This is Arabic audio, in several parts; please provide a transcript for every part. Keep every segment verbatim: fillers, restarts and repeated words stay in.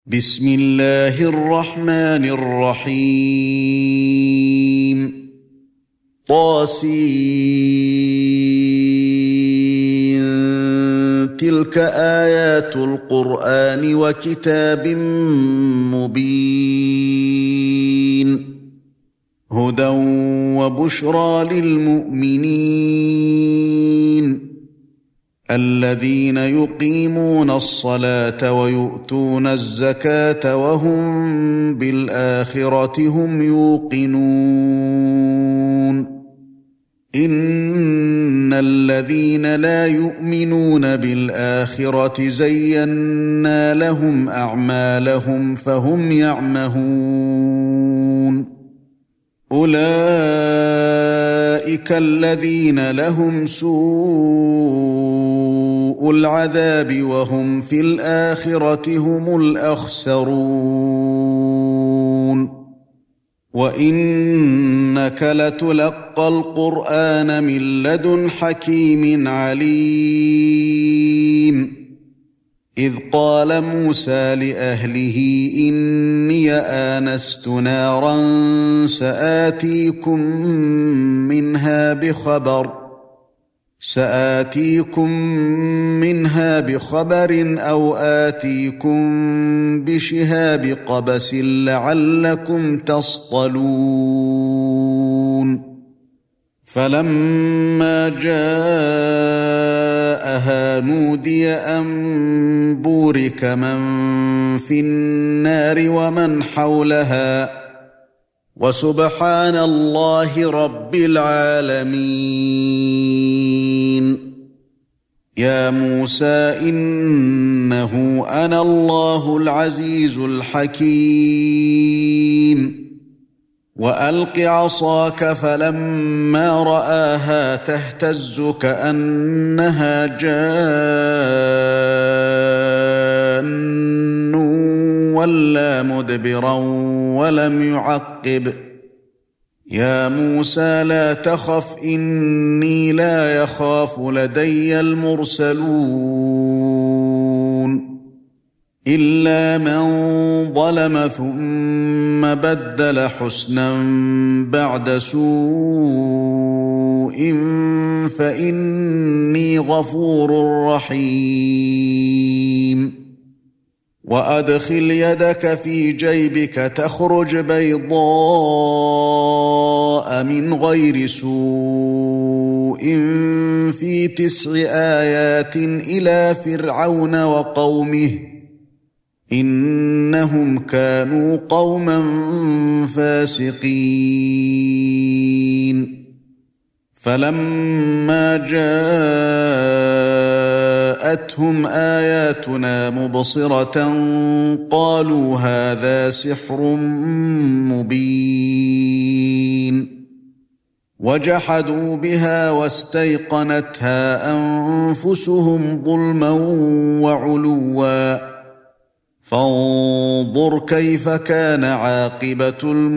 بسم الله الرحمن الرحيم طاسين تلك آيات القرآن وكتاب مبين هدى وبشرى للمؤمنين الذين يقيمون الصلاة ويؤتون الزكاة وهم بالآخرة هم يوقنون إن الذين لا يؤمنون بالآخرة زينا لهم أعمالهم فهم يعمهون أولئك الذين لهم سوء العذاب وهم في الآخرة هم الأخسرون وإنك لتلقى القرآن من لدن حكيم عليم إذ قال موسى لأهله إني آنست نارا سآتيكم منها بخبر سآتيكم منها بخبر أو آتيكم بشهاب قبس لعلكم تصطلون فلما جاءها نودي أن بورك من في النار ومن حولها وسبحان الله رب العالمين يا موسى إنه أنا الله العزيز الحكيم وألق عصاك فلما رآها تهتز كأنها جان ولا مدبرا ولم يعقب يا موسى لا تخف إني لا يخاف لدي المرسلون إلا من ظلم ثم بدل حسنا بعد سوء فإني غفور رحيم وأدخل يدك في جيبك تخرج بيضاء من غير سوء في تسع آيات إلى فرعون وقومه إنهم كانوا قوما فاسقين فلما جاءتهم آياتنا مبصرة قالوا هذا سحر مبين وجحدوا بها واستيقنتها أنفسهم ظلما وعلوا فانظر كيف كان عاقبة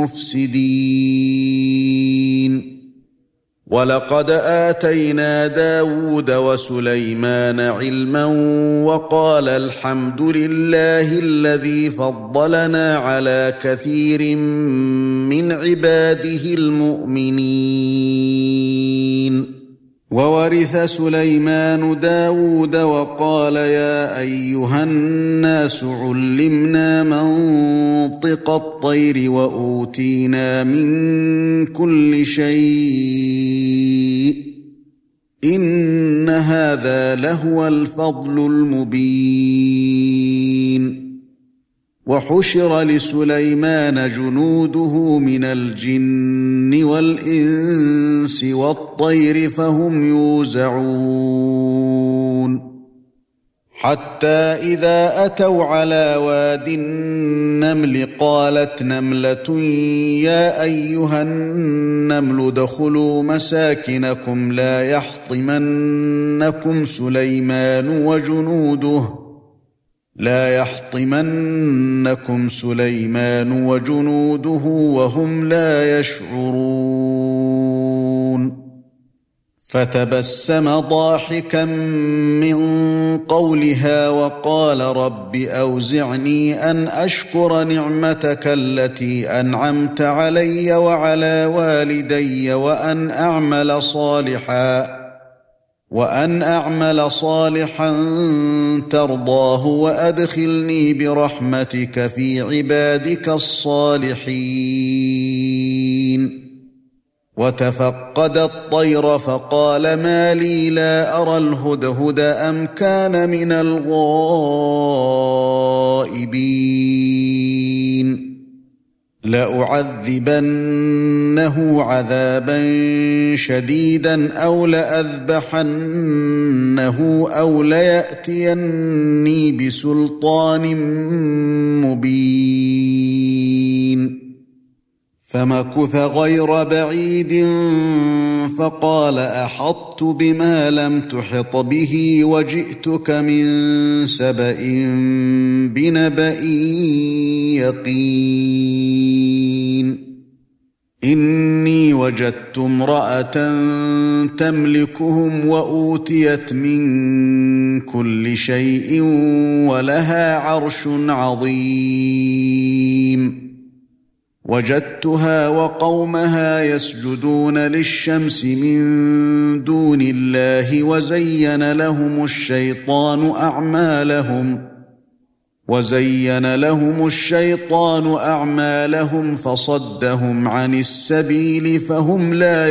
المفسدين ولقد آتينا داود وسليمان علما وقال الحمد لله الذي فضلنا على كثير من عباده المؤمنين وورث سليمان داود وقال يا أيها الناس علمنا منطق الطير وأوتينا من كل شيء إن هذا لهو الفضل المبين وحشر لسليمان جنوده من الجن والإنس والطير فهم يوزعون حتى إذا أتوا على واد النمل قالت نملة يا أيها النمل ادخلوا مساكنكم لا يحطمنكم سليمان وجنوده لا يحطمنكم سليمان وجنوده وهم لا يشعرون فتبسم ضاحكا من قولها وقال رب أوزعني أن أشكر نعمتك التي أنعمت علي وعلى والدي وأن أعمل صالحا وأن أعمل صالحا ترضاه وأدخلني برحمتك في عبادك الصالحين. وتفقد الطير فقال ما لي لا أرى الهدهد أم كان من الغائبين لأعذبنه عذابا شديدا أو لأذبحنه أو ليأتيني بسلطان مبين. فمكث غير بعيد فقال أحطت بما لم تحط به وجئتك من سبأ بنبأ يقين. إني وجدت امرأة تملكهم وأوتيت من كل شيء ولها عرش عظيم. وجدتها وقومها يسجدون للشمس من دون الله وزين لهم الشيطان أعمالهم وزين لهم الشيطان أعمالهم فصدهم عن السبيل فهم لا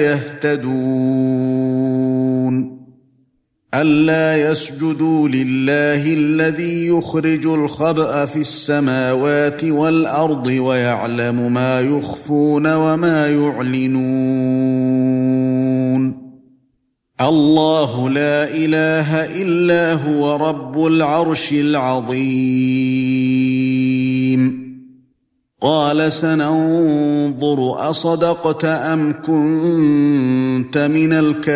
يهتدون. ألا يسجدوا لله الذي يخرج الخبأ في السماوات والأرض ويعلم ما يخفون وما يعلنون. الله لا إله إلا هو رب العرش العظيم. قال سننظر أصدقت أم كنت من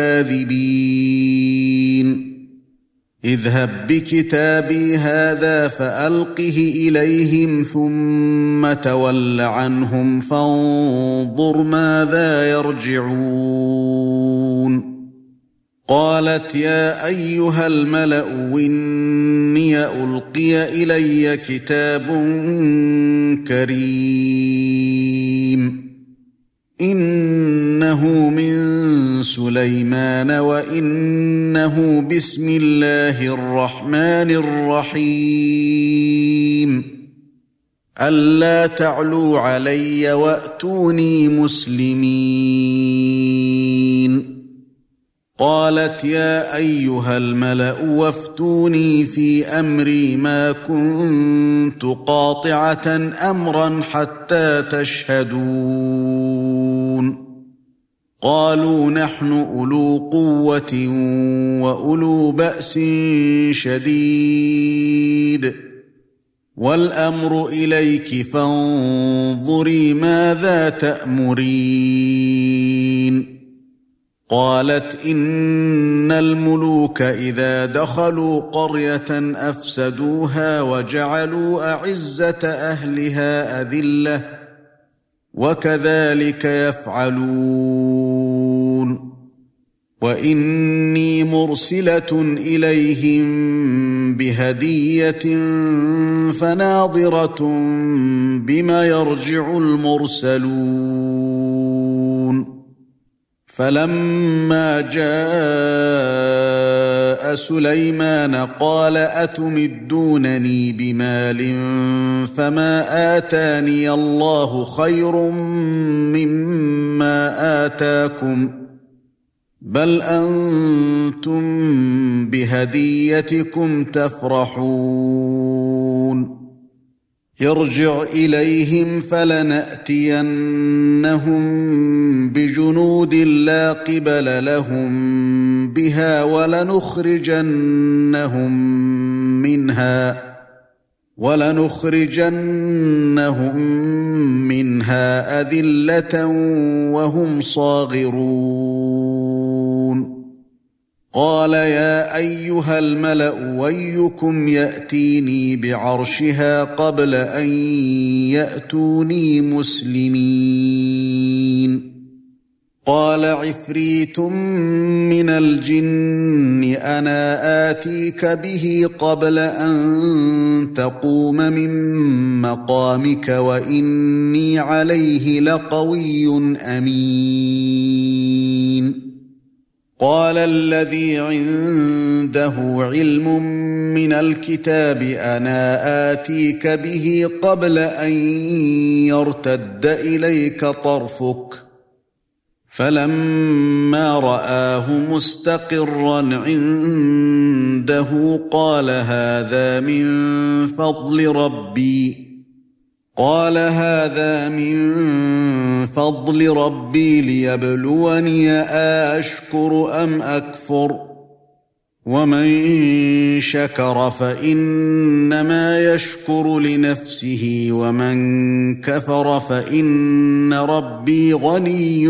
الكاذبين. اذهب بكتابي هذا فألقه إليهم ثم تول عنهم فانظر ماذا يرجعون. قالت يا أيها الملأ إني ألقي إلي كتاب كريم إنه من سليمان وإنه بسم الله الرحمن الرحيم ألا تعلوا علي وأتوني مسلمين. قالت يا أيها الملأ وافتوني في أمري ما كنت قاطعة أمرا حتى تشهدون. قالوا نحن أولو قوة وأولو بأس شديد والأمر إليك فانظري ماذا تأمرين. قالت إن الملوك إذا دخلوا قرية أفسدوها وجعلوا أعزة أهلها أذلة وكذلك يفعلون. وإني مرسلة إليهم بهدية فناظرة بما يرجع المرسلون. فلما جاء سليمان قال أتمدونني بمال فما آتاني الله خير مما آتاكم بل أنتم بهديتكم تفرحون. ارجع إليهم فلنأتينهم بجنود لا قبل لهم بها ولنخرجنهم منها ولنخرجنهم منها أذلة وهم صاغرون. قال يا أيها الملأ أيكم يأتيني بعرشها قبل أن يأتوني مسلمين. قال عفريت من الجن أنا آتيك به قبل أن تقوم من مقامك وإني عليه لقوي أمين قال الذي عنده علم من الكتاب أنا آتيك به قبل أن يرتد إليك طرفك فلما رآه مستقرا عنده قال هذا من فضل ربي قال هذا من فضل ربي ليبلوني أشكر أم أكفر ومن شكر فإنما يشكر لنفسه ومن كفر فإن ربي غني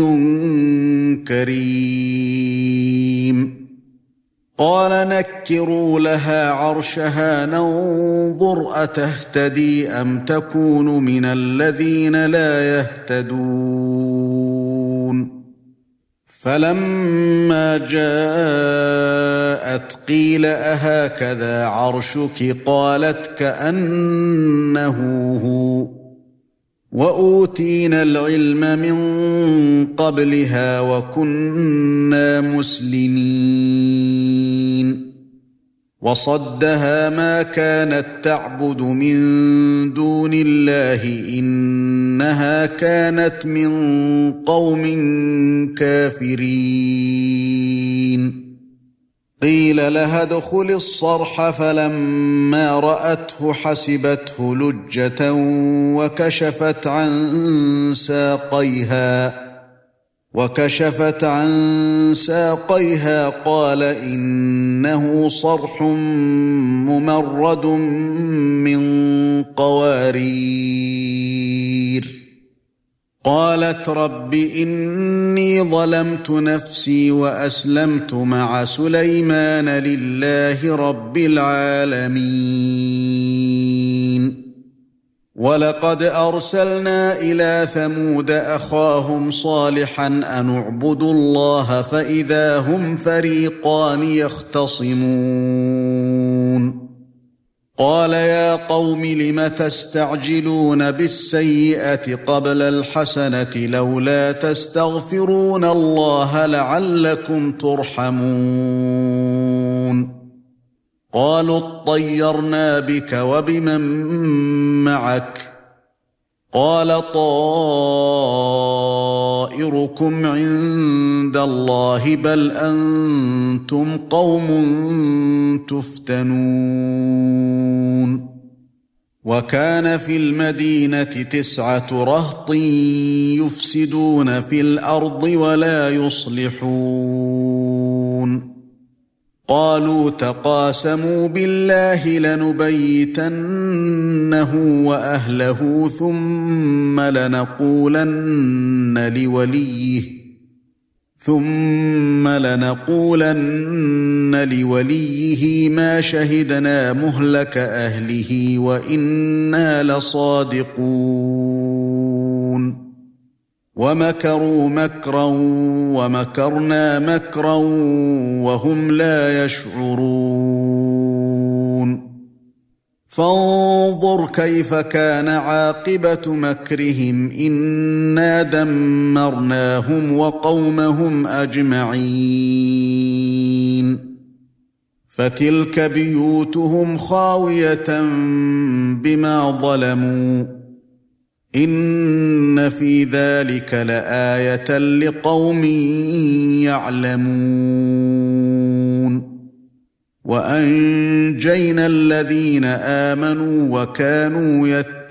كريم قال نكروا لها عرشها ننظر أتهتدي أم تكون من الذين لا يهتدون فلما جاءت قيل أهكذا عرشك قالت كأنه هو وأوتينا العلم من قبلها وكنا مسلمين وصدها ما كانت تعبد من دون الله إنها كانت من قوم كافرين قيل لها ادخل الصرح فلما رأته حسبته لجة وكشفت عن ساقيها وكشفت عن ساقيها قال إنه صرح ممرد من قوارير قالت رب إني ظلمت نفسي وأسلمت مع سليمان لله رب العالمين ولقد أرسلنا إلى ثمود أخاهم صالحا أن اعبدوا الله فإذا هم فريقان يختصمون قال يا قوم لم تستعجلون بالسيئة قبل الحسنة لولا تستغفرون الله لعلكم ترحمون قالوا اطيرنا بك وبمن معك قال طائركم عند الله بل أنتم قوم تفتنون وكان في المدينة تسعة رهط يفسدون في الأرض ولا يصلحون قالوا تقاسموا بالله لنبيتنه وأهله ثم لنقولن لوليه ثم لنقولن لوليه ما شهدنا مهلك أهله وإنا لصادقون ومكروا مكرا ومكرنا مكرا وهم لا يشعرون فانظر كيف كان عاقبة مكرهم إنا دمرناهم وقومهم أجمعين فتلك بيوتهم خاوية بما ظلموا إن في ذلك لآية لقوم يعلمون وأنجينا الذين آمنوا وكانوا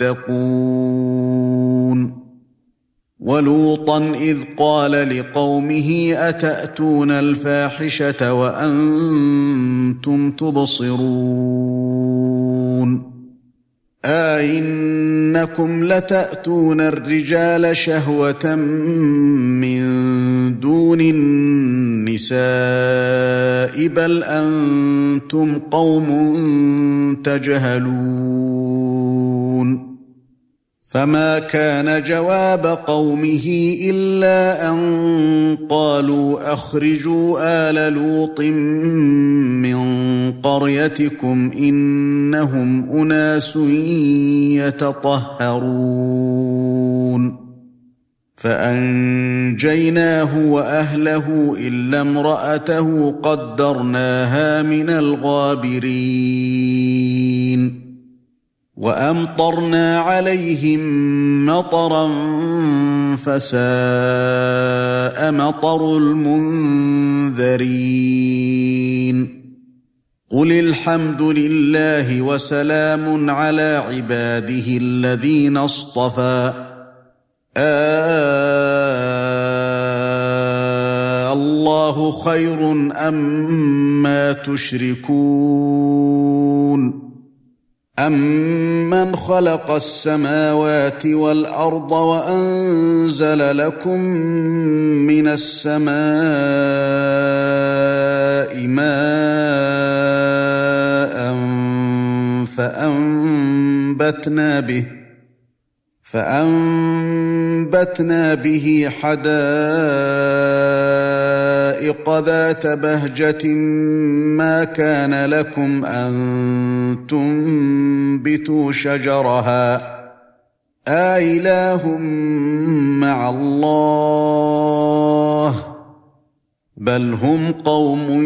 يتقون ولوطا إذ قال لقومه أتأتون الفاحشة وأنتم تبصرون أئنكم لتأتون الرجال شهوة من دون النساء بل أنتم قوم تجهلون فما كان جواب قومه إلا أن قالوا أخرجوا آل لوط من قريتكم إنهم أناس يتطهرون فأنجيناه وأهله إلا امرأته قدرناها من الغابرين وأمطرنا عليهم مطرا فساء مطر المنذرين قل الحمد لله وسلام على عباده الذين اصطفى آه الله خير أما تشركون أَمَّنْ خَلَقَ السَّمَاوَاتِ وَالْأَرْضَ وَأَنزَلَ لَكُم مِّنَ السَّمَاءِ مَاءً فَأَنبَتْنَا بِهِ فَأَنبَتْنَا بِهِ حَدَائِقَ ذَاتَ بَهْجَةٍ مَا كَانَ لَكُمْ أَن تُنبِتُوا شَجَرَهَا أَإِلَٰهٌ مَّعَ اللَّهِ بَلْ هُمْ قَوْمٌ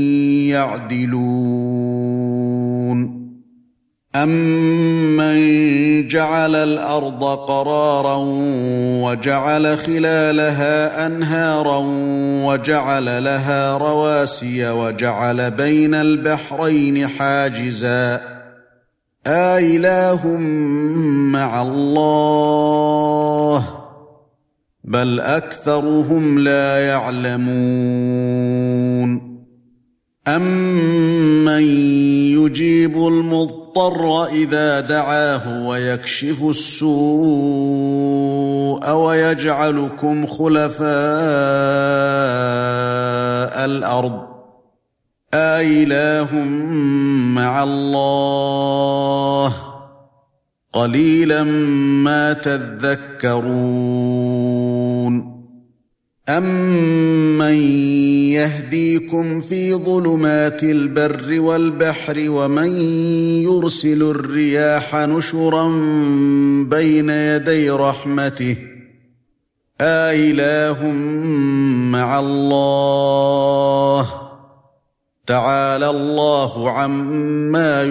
يَعْدِلُونَ أَمَّنْ جَعَلَ الْأَرْضَ قَرَارًا وَجَعَلَ خِلَالَهَا أَنْهَارًا وَجَعَلَ لَهَا رَوَاسِيَ وَجَعَلَ بَيْنَ الْبَحْرَيْنِ حَاجِزًا أَإِلَٰهٌ مَّعَ اللَّهِ بَلْ أَكْثَرُهُمْ لَا يَعْلَمُونَ أَمَّن يُجِيبُ الْمُضْطَرَّ إِذَا دَعَاهُ وَيَكْشِفُ السُّوءَ وَيَجْعَلُكُمْ خُلَفَاءَ الْأَرْضِ أَإِلَٰهٌ مَّعَ اللَّهِ قَلِيلًا مَّا تَذَكَّرُونَ أَمَّن يَهْدِيكُمْ فِي ظُلُمَاتِ الْبَرِّ وَالْبَحْرِ وَمَن يُرْسِلُ الرِّيَاحَ نُشُرًا بَيْنَ يَدَيْ رَحْمَتِهِ أَإِلَٰهٌ مَّعَ اللَّهِ تَعَالَى اللَّهُ عَمَّا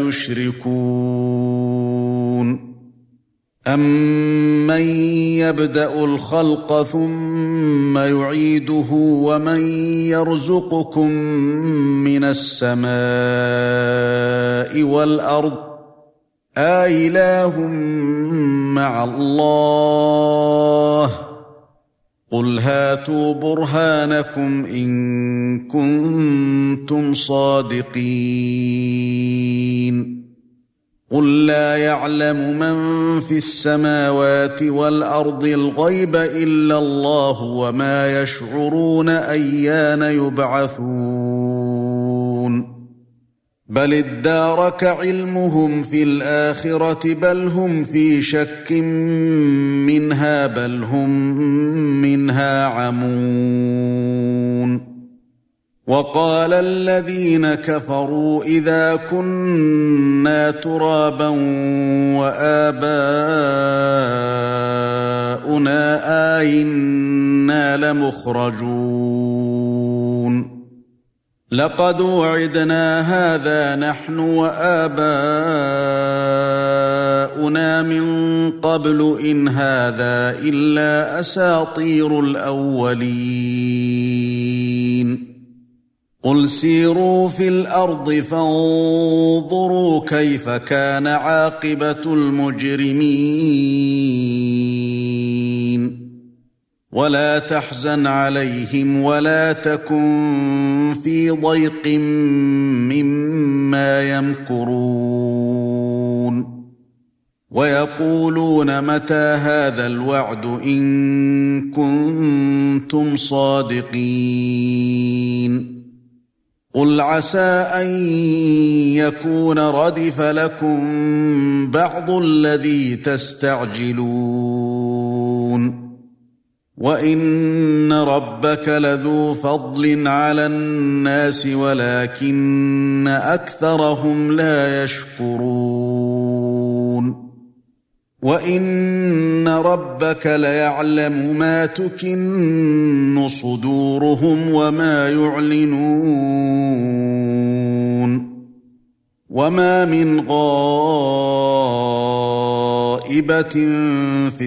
يُشْرِكُونَ أَمَّن يَبْدَأُ الْخَلْقَ ثُمَّ يُعِيدُهُ وَمَن يَرْزُقُكُم مِّنَ السَّمَاءِ وَالْأَرْضِ أَإِلَٰهٌ مَّعَ اللَّهِ قُلْ هَاتُوا بُرْهَانَكُمْ إِن كُنتُمْ صَادِقِينَ قُل لَّا يَعْلَمُ مَن فِي السَّمَاوَاتِ وَالْأَرْضِ الْغَيْبَ إِلَّا اللَّهُ وَمَا يَشْعُرُونَ أَيَّانَ يُبْعَثُونَ بَلِ ادَّارَكَ عِلْمُهُمْ فِي الْآخِرَةِ بَلْ هُمْ فِي شَكٍّ مِّنْهَا بَلْ هُمْ مِنْهَا عَمُونَ وَقَالَ الَّذِينَ كَفَرُوا إِذَا كُنَّا تُرَابًا وَآبَاؤُنَا أَإِنَّا لَمُخْرَجُونَ لَقَدْ وُعِدْنَا هَذَا نَحْنُ وَآبَاؤُنَا مِنْ قَبْلُ إِنْ هَذَا إِلَّا أَسَاطِيرُ الْأَوَّلِينَ قُلْ سِيرُوا فِي الْأَرْضِ فَانظُرُوا كَيْفَ كَانَ عَاقِبَةُ الْمُجْرِمِينَ وَلَا تَحْزَنْ عَلَيْهِمْ وَلَا تَكُنْ فِي ضَيْقٍ مِّمَّا يَمْكُرُونَ وَيَقُولُونَ مَتَى هَذَا الْوَعْدُ إِن كُنتُمْ صَادِقِينَ قل عسى أن يكون ردف لكم بعض الذي تستعجلون وإن ربك لذو فضل على الناس ولكن أكثرهم لا يشكرون وإن ربك ليعلم ما تكن صدورهم وما يعلنون وما من غائبة في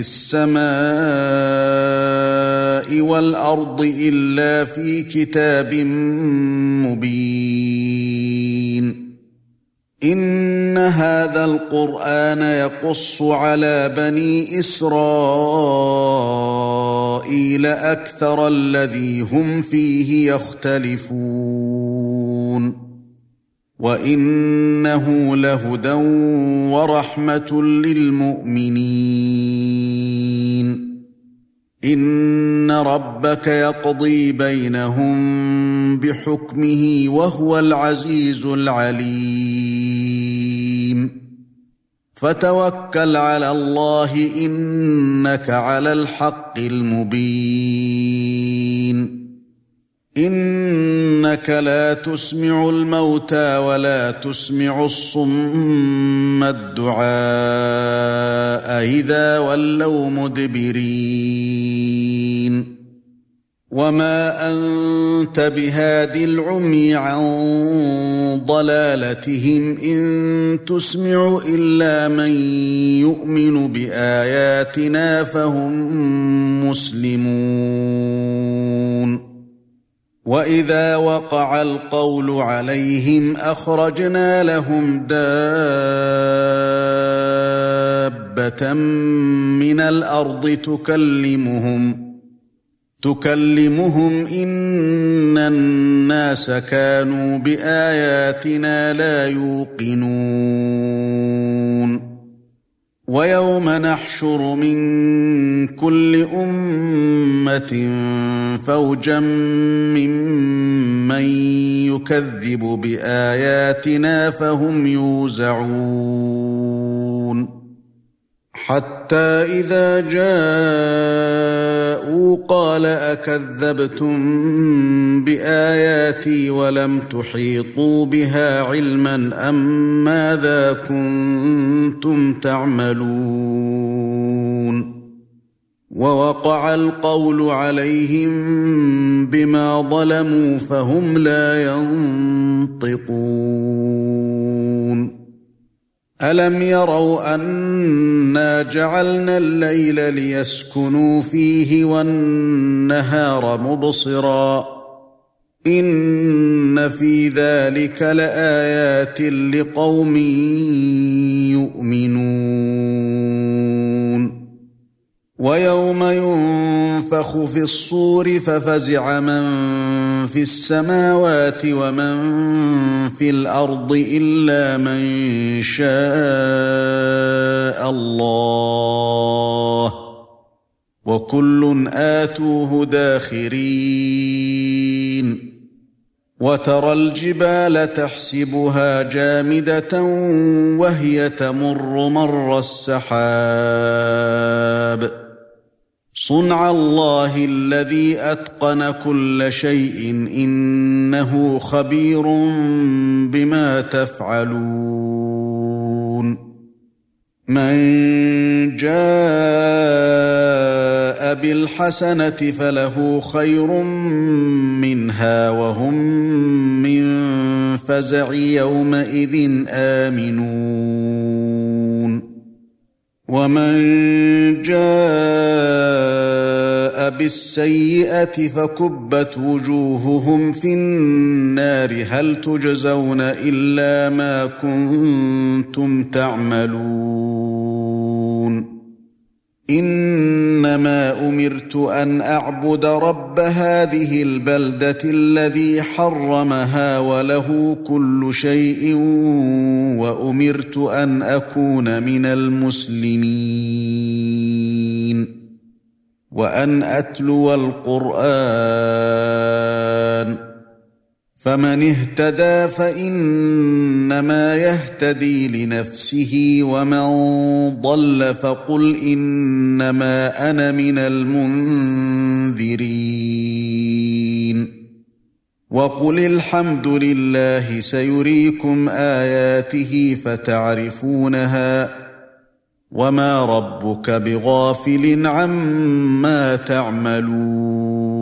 السماء والأرض إلا في كتاب مبين إن هذا القرآن يقص على بني إسرائيل أكثر الذي هم فيه يختلفون وإنه لهدى ورحمة للمؤمنين إن ربك يقضي بينهم بحكمه وهو العزيز العليم فتوكل على الله إنك على الحق المبين إنك لا تسمع الموتى ولا تسمع الصم الدعاء إذا ولوا مدبرين وما أنت بهاد العمي عن ضلالتهم إن تسمع إلا من يؤمن بآياتنا فهم مسلمون وإذا وقع القول عليهم أخرجنا لهم دابة من الأرض تكلمهم تكلمهم إن الناس كانوا بآياتنا لا يوقنون ويوم نحشر من كل أمة فوجا ممن يكذب بآياتنا فهم يوزعون حتى إذا جاءوا قال أكذبتم بآياتي ولم تحيطوا بها علما أم ماذا كنتم تعملون ووقع القول عليهم بما ظلموا فهم لا ينطقون ألم يروا أنا جعلنا الليل ليسكنوا فيه والنهار مبصرا إن في ذلك لآيات لقوم يؤمنون ويوم ينفخ في الصور ففزع من في السماوات ومن في الأرض إلا من شاء الله وكل آتوه داخرين وترى الجبال تحسبها جامدة وهي تمر مر السحاب صنع الله الذي أتقن كل شيء إنه خبير بما تفعلون من جاء بالحسنة فله خير منها وهم من فزع يومئذ آمنون ومن جاء بالسيئة فكبت وجوههم في النار هل تجزون إلا ما كنتم تعملون إنما أمرت أن أعبد رب هذه البلدة الذي حرمها وله كل شيء وأمرت أن أكون من المسلمين وأن أتلو القرآن فمن اهتدى فإنما يهتدي لنفسه ومن ضل فقل إنما أنا من المنذرين وقل الحمد لله سيريكم آياته فتعرفونها وما ربك بغافل عما تعملون